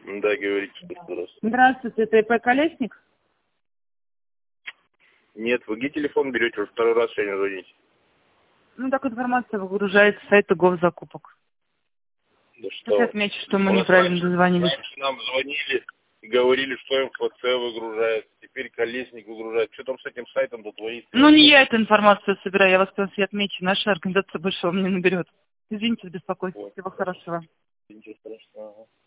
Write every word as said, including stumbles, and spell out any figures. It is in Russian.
Да, говорите, что раз. Здравствуйте, это ИП «Колесник»? Нет, вы где телефон берете? Уже второй раз сегодня звоните. Ну, так информация выгружается с сайта госзакупок. Да Сейчас я что? отмечу, что мы У нас неправильно раньше, дозвонились. раньше нам звонили и говорили, что МФЦ выгружает, теперь Колесник выгружает. Что там с этим сайтом-то творится? Ну, не я эту информацию собираю, я вас просто отмечу. Наша организация больше вам не наберет. Извините за беспокойство. Вот. Всего хорошего. Ничего страшного.